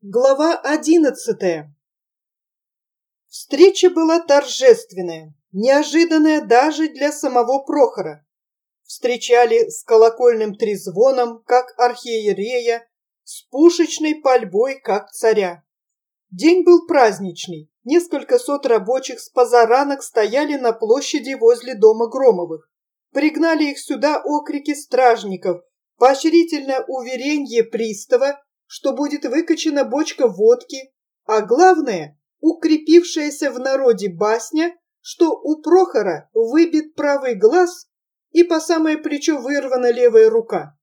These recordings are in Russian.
Глава 11. Встреча была торжественная, неожиданная даже для самого Прохора. Встречали с колокольным трезвоном, как архиерея, с пушечной пальбой, как царя. День был праздничный. Несколько сот рабочих с позаранок стояли на площади возле дома Громовых. Пригнали их сюда окрики стражников, поощрительное уверенье пристава, что будет выкачана бочка водки, а главное, укрепившаяся в народе басня, что у Прохора выбит правый глаз и по самое плечо вырвана левая рука.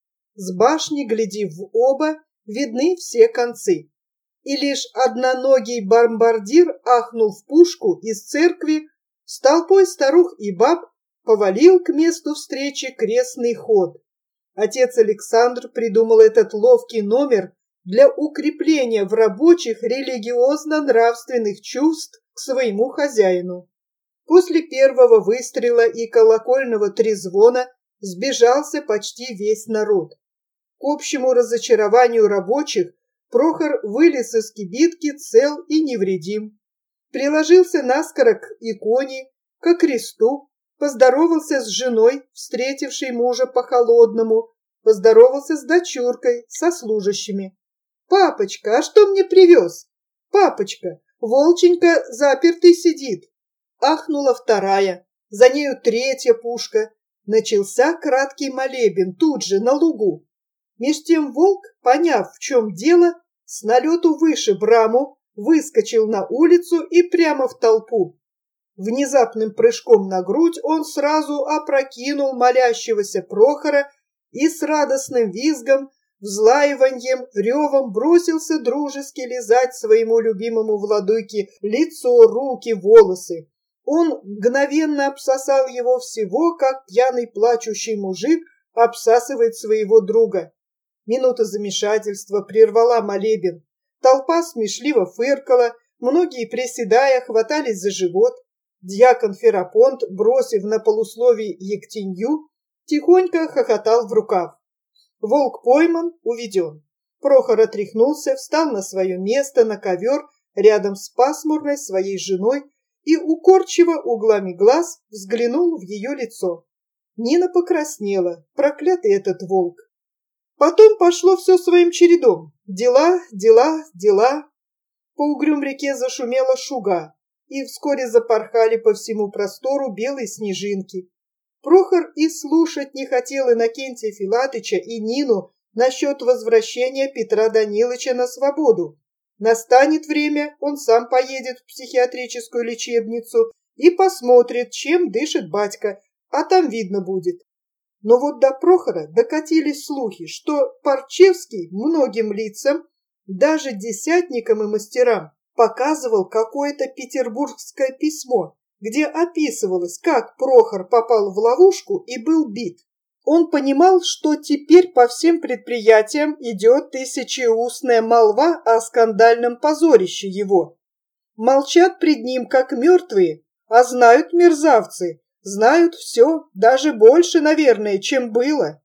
С башни, глядев в оба, видны все концы. И лишь одноногий бомбардир ахнул в пушку из церкви, с толпой старух и баб повалил к месту встречи крестный ход. Отец Александр придумал этот ловкий номер для укрепления в рабочих религиозно-нравственных чувств к своему хозяину. После первого выстрела и колокольного трезвона сбежался почти весь народ. К общему разочарованию рабочих Прохор вылез из кибитки цел и невредим. Приложился наскоро к иконе, ко кресту, поздоровался с женой, встретившей мужа по-холодному, поздоровался с дочуркой, со служащими. «Папочка, а что мне привез? Папочка, Волченька запертый сидит!» Ахнула вторая, за нею третья пушка. Начался краткий молебен тут же, на лугу. Меж тем волк, поняв, в чем дело, с налету вышиб раму, выскочил на улицу и прямо в толпу. Внезапным прыжком на грудь он сразу опрокинул молящегося Прохора и с радостным визгом, взлаиваньем, ревом бросился дружески лизать своему любимому владыке лицо, руки, волосы. Он мгновенно обсосал его всего, как пьяный плачущий мужик обсасывает своего друга. Минута замешательства прервала молебен. Толпа смешливо фыркала, многие, приседая, хватались за живот. Дьякон Ферапонт, бросив на полусловие ектенью, тихонько хохотал в рукав. Волк пойман, уведен. Прохор отряхнулся, встал на свое место на ковер рядом с пасмурной своей женой и укорчиво углами глаз взглянул в ее лицо. Нина покраснела, проклятый этот волк. Потом пошло все своим чередом. Дела, дела, дела. По угрюм реке зашумела шуга, и вскоре запорхали по всему простору белые снежинки. Прохор и слушать не хотел Иннокентия Филатыча и Нину насчет возвращения Петра Данилыча на свободу. Настанет время, он сам поедет в психиатрическую лечебницу и посмотрит, чем дышит батька, а там видно будет. Но вот до Прохора докатились слухи, что Парчевский многим лицам, даже десятникам и мастерам, показывал какое-то петербургское письмо, где описывалось, как Прохор попал в ловушку и был бит. Он понимал, что теперь по всем предприятиям идет тысячеустная молва о скандальном позорище его. Молчат пред ним, как мертвые, а знают мерзавцы, знают все, даже больше, наверное, чем было.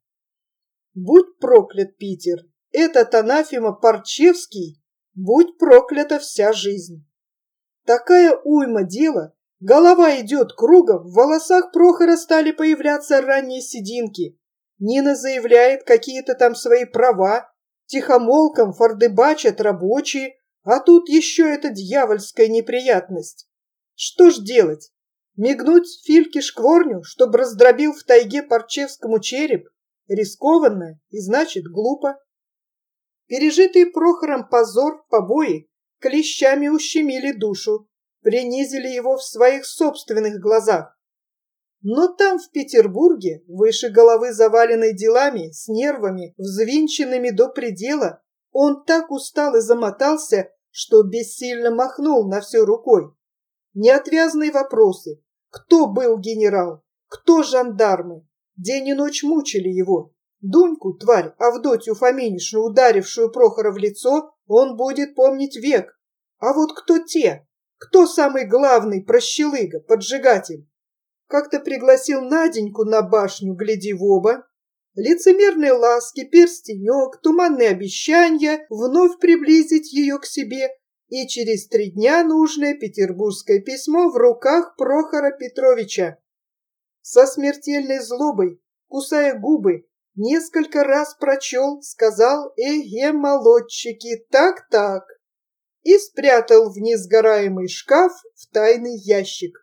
Будь проклят Питер, этот анафема Парчевский, будь проклята вся жизнь. Такая уйма дела, голова идет кругом, в волосах Прохора стали появляться ранние сединки. Нина заявляет какие-то там свои права, тихомолком фордыбачат рабочие, а тут еще эта дьявольская неприятность. Что ж делать? Мигнуть Фильке шкворню, чтобы раздробил в тайге Парчевскому череп? Рискованно и значит глупо. Пережитый Прохором позор, побои клещами ущемили душу, принизили его в своих собственных глазах. Но там, в Петербурге, выше головы заваленной делами, с нервами, взвинченными до предела, он так устал и замотался, что бессильно махнул на все рукой. Неотвязные вопросы. Кто был генерал? Кто жандармы? День и ночь мучили его. Дуньку, тварь, Авдотью Фоминишну, ударившую Прохора в лицо, он будет помнить век. А вот кто те? Кто самый главный прощелыга, поджигатель? Как-то пригласил Наденьку на башню, гляди в оба. Лицемерные ласки, перстенек, туманные обещания вновь приблизить ее к себе, и через 3 дня нужное петербургское письмо в руках Прохора Петровича. Со смертельной злобой, кусая губы, несколько раз прочел, сказал: «Эге, молодчики, так-так», и спрятал в несгораемый шкаф в тайный ящик.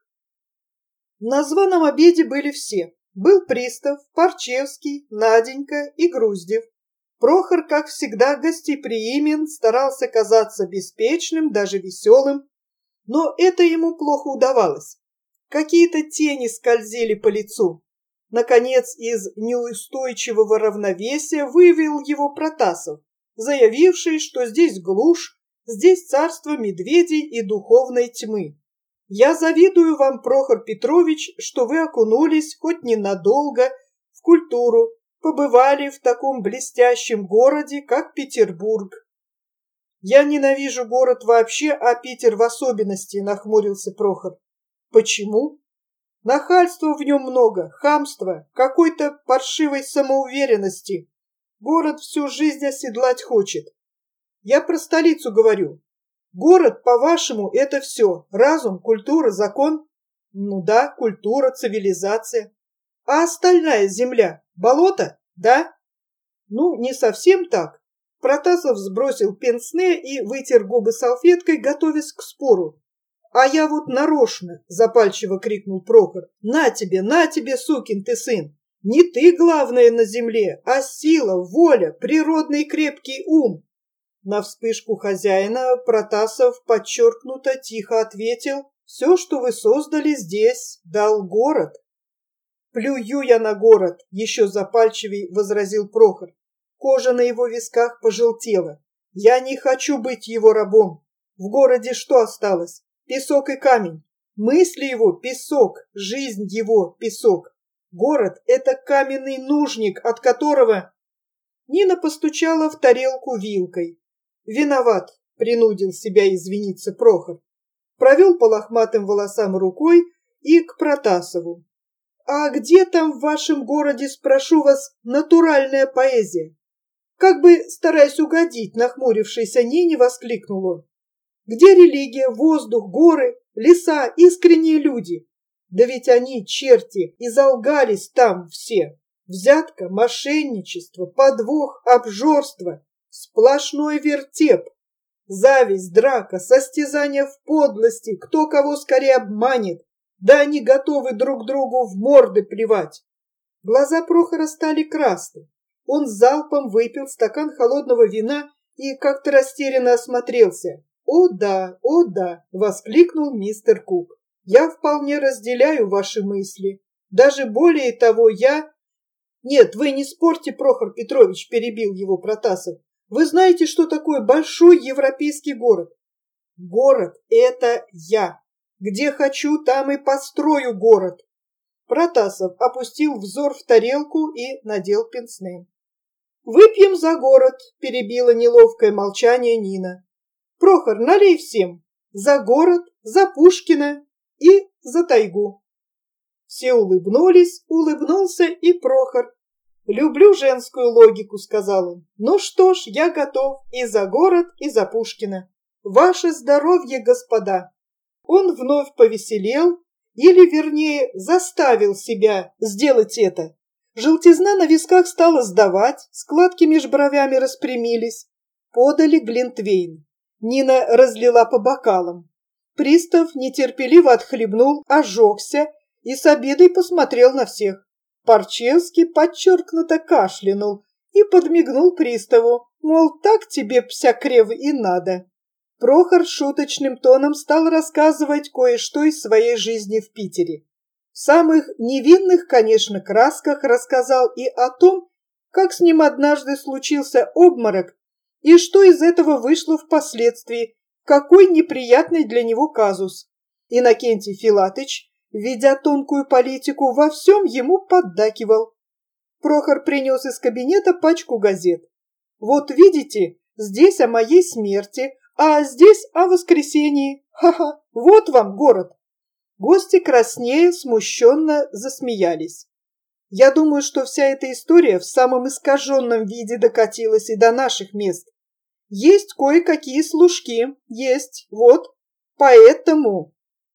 На званом обеде были все. Был пристав, Парчевский, Наденька и Груздев. Прохор, как всегда, гостеприимен, старался казаться беспечным, даже веселым, но это ему плохо удавалось. Какие-то тени скользили по лицу. Наконец, из неустойчивого равновесия вывел его Протасов, заявивший, что здесь глушь, здесь царство медведей и духовной тьмы. «Я завидую вам, Прохор Петрович, что вы окунулись, хоть ненадолго, в культуру, побывали в таком блестящем городе, как Петербург». «Я ненавижу город вообще, а Питер в особенности», — нахмурился Прохор. «Почему?» «Нахальства в нем много, хамства, какой-то паршивой самоуверенности. Город всю жизнь оседлать хочет. Я про столицу говорю. Город, по-вашему, это все. Разум, культура, закон. Ну да, культура, цивилизация. А остальная земля? Болото? Да? Ну, не совсем так». Протасов сбросил пенсне и вытер губы салфеткой, готовясь к спору. «А я вот нарочно!» — запальчиво крикнул Прохор. на тебе, сукин ты сын! Не ты главное на земле, а сила, воля, природный крепкий ум!» На вспышку хозяина Протасов подчеркнуто тихо ответил: «Все, что вы создали здесь, дал город». «Плюю я на город!» — еще запальчивей возразил Прохор. Кожа на его висках пожелтела. «Я не хочу быть его рабом. В городе что осталось? Песок и камень. Мысли его — песок, жизнь его — песок. Город — это каменный нужник, от которого...» Нина постучала в тарелку вилкой. «Виноват», — принудил себя извиниться Прохор. Провел по лохматым волосам рукой и к Протасову. «А где там в вашем городе, спрошу вас, натуральная поэзия?» Как бы, стараясь угодить нахмурившейся Нине, воскликнул он. «Где религия, воздух, горы, леса, искренние люди? Да ведь они, черти, и залгались там все. Взятка, мошенничество, подвох, обжорство, сплошной вертеп, зависть, драка, состязание в подлости, кто кого скорее обманет, да они готовы друг другу в морды плевать». Глаза Прохора стали красны. Он залпом выпил стакан холодного вина и как-то растерянно осмотрелся. «О да, воскликнул мистер Кук. «Я вполне разделяю ваши мысли. Даже более того, я...» «Нет, вы не спорьте, Прохор Петрович», — перебил его Протасов. «Вы знаете, что такое большой европейский город?» «Город — это я. Где хочу, там и построю город». Протасов опустил взор в тарелку и надел пенсне. «Выпьем за город», — перебило неловкое молчание Нина. «Прохор, налей всем. За город, за Пушкина и за тайгу». Все улыбнулись, улыбнулся и Прохор. «Люблю женскую логику», — сказал он. «Ну что ж, я готов и за город, и за Пушкина. Ваше здоровье, господа». Он вновь повеселел, или, вернее, заставил себя сделать это. Желтизна на висках стала сдавать, складки меж бровями распрямились. Подали глинтвейн. Нина разлила по бокалам. Пристав нетерпеливо отхлебнул, ожегся и с обидой посмотрел на всех. Парчевский подчеркнуто кашлянул и подмигнул приставу, мол, так тебе, псякрев, и надо. Прохор шуточным тоном стал рассказывать кое-что из своей жизни в Питере. В самых невинных, конечно, красках рассказал и о том, как с ним однажды случился обморок, и что из этого вышло впоследствии, какой неприятный для него казус. Иннокентий Филатыч, ведя тонкую политику, во всем ему поддакивал. Прохор принес из кабинета пачку газет. «Вот видите, здесь о моей смерти, а здесь о воскресении. Ха-ха, вот вам город». Гости краснея смущенно засмеялись. Я думаю, что вся эта история в самом искаженном виде докатилась и до наших мест. Есть кое-какие служки, есть, вот, поэтому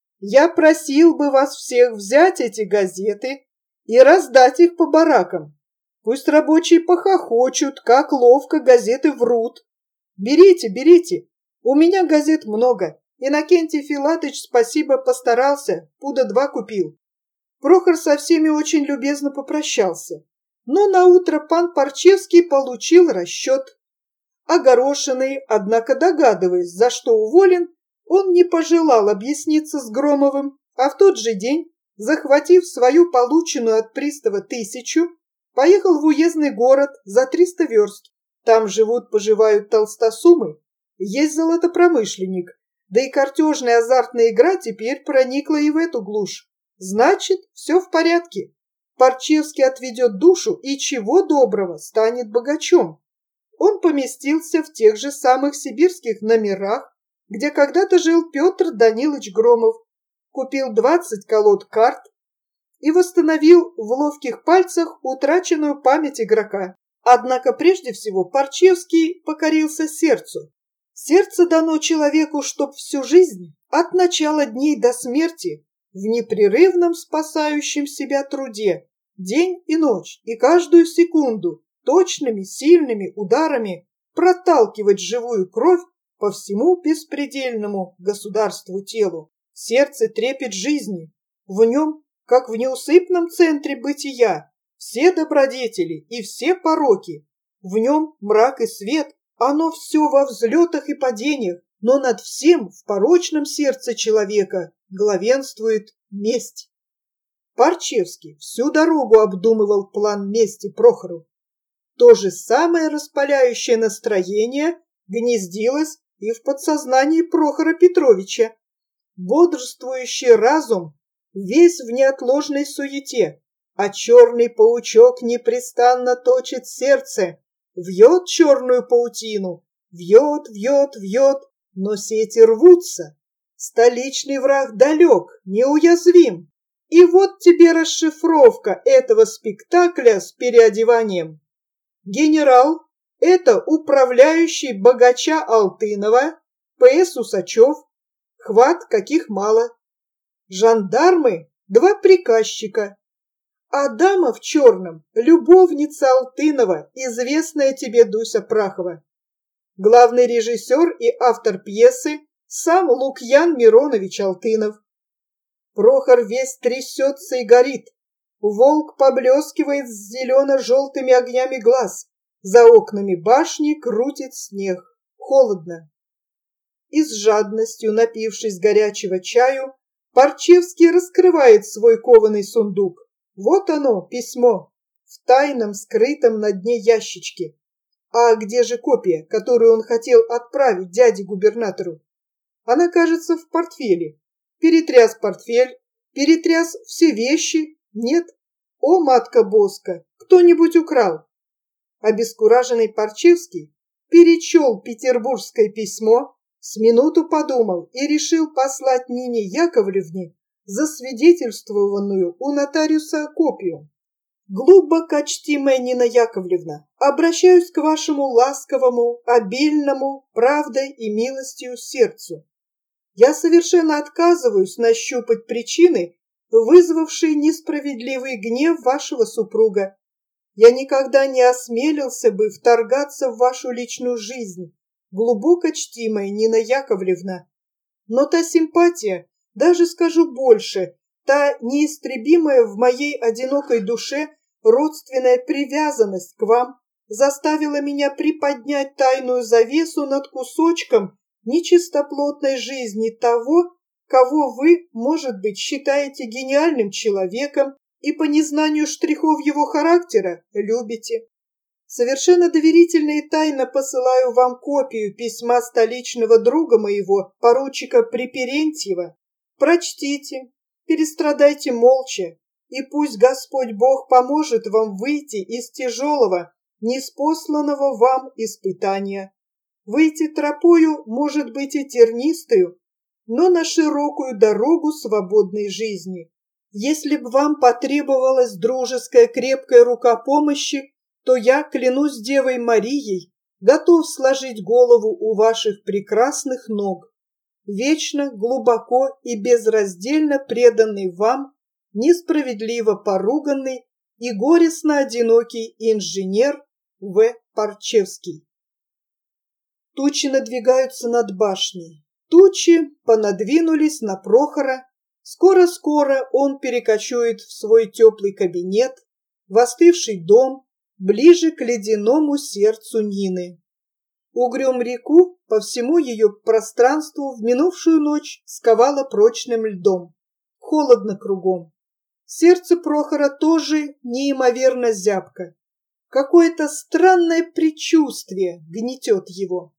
я просил бы вас всех взять эти газеты и раздать их по баракам. Пусть рабочие похохочут, как ловко газеты врут. Берите, берите, у меня газет много. Иннокентий Филатыч, спасибо, постарался, пуда 2 купил. Прохор со всеми очень любезно попрощался. Но наутро пан Парчевский получил расчет. Огорошенный, однако догадываясь, за что уволен, он не пожелал объясниться с Громовым, а в тот же день, захватив свою полученную от пристава 1000, поехал в уездный город за 300 верст. Там живут-поживают толстосумы, есть золотопромышленник, да и картежная азартная игра теперь проникла и в эту глушь. Значит, все в порядке. Парчевский отведет душу и, чего доброго, станет богачом. Он поместился в тех же самых сибирских номерах, где когда-то жил Петр Данилович Громов, купил 20 колод карт и восстановил в ловких пальцах утраченную память игрока. Однако прежде всего Парчевский покорился сердцу. Сердце дано человеку, чтоб всю жизнь, от начала дней до смерти, в непрерывном спасающем себя труде, день и ночь, и каждую секунду, точными, сильными ударами проталкивать живую кровь по всему беспредельному государству телу. Сердце трепет жизни. В нем, как в неусыпном центре бытия, все добродетели и все пороки. В нем мрак и свет, оно все во взлетах и падениях, но над всем в порочном сердце человека главенствует месть. Парчевский всю дорогу обдумывал план мести Прохору. То же самое распаляющее настроение гнездилось и в подсознании Прохора Петровича. Бодрствующий разум весь в неотложной суете, а черный паучок непрестанно точит сердце, вьет черную паутину, вьет, вьет, вьет, но сети рвутся. Столичный враг далек, неуязвим. И вот тебе расшифровка этого спектакля с переодеванием. Генерал – это управляющий богача Алтынова, П.С. Усачев, хват каких мало. Жандармы – 2 приказчика. А дама в черном – любовница Алтынова, известная тебе Дуся Прахова. Главный режиссер и автор пьесы – сам Лукьян Миронович Алтынов. Прохор весь трясется и горит. Волк поблескивает с зелено-желтыми огнями глаз. За окнами башни крутит снег. Холодно. И с жадностью, напившись горячего чаю, Парчевский раскрывает свой кованый сундук. Вот оно, письмо, в тайном, скрытом на дне ящичке. А где же копия, которую он хотел отправить дяде-губернатору? Она, кажется, в портфеле. Перетряс портфель, перетряс все вещи. Нет. О, матка Боска, кто-нибудь украл. Обескураженный Парчевский перечел петербургское письмо, с минуту подумал и решил послать Нине Яковлевне засвидетельствованную у нотариуса копию. Глубоко чтимая Нина Яковлевна, обращаюсь к вашему ласковому, обильному, правдой и милостью сердцу. Я совершенно отказываюсь нащупать причины, вызвавшие несправедливый гнев вашего супруга. Я никогда не осмелился бы вторгаться в вашу личную жизнь, глубоко чтимая Нина Яковлевна. Но та симпатия, даже скажу больше, та неистребимая в моей одинокой душе родственная привязанность к вам заставила меня приподнять тайную завесу над кусочком нечистоплотной жизни того, кого вы, может быть, считаете гениальным человеком и по незнанию штрихов его характера любите. Совершенно доверительно и тайно посылаю вам копию письма столичного друга моего, поручика Приперентьева. Прочтите, перестрадайте молча, и пусть Господь Бог поможет вам выйти из тяжелого, ниспосланного вам испытания. Выйти тропою, может быть, и тернистою, но на широкую дорогу свободной жизни. Если б вам потребовалась дружеская крепкая рука помощи, то я, клянусь Девой Марией, готов сложить голову у ваших прекрасных ног, вечно, глубоко и безраздельно преданный вам, несправедливо поруганный и горестно одинокий инженер В. Парчевский. Тучи надвигаются над башней. Тучи понадвинулись на Прохора. Скоро-скоро он перекочует в свой теплый кабинет, в остывший дом, ближе к ледяному сердцу Нины. Угрюм-реку по всему ее пространству в минувшую ночь сковало прочным льдом. Холодно кругом. Сердце Прохора тоже неимоверно зябко. Какое-то странное предчувствие гнетет его.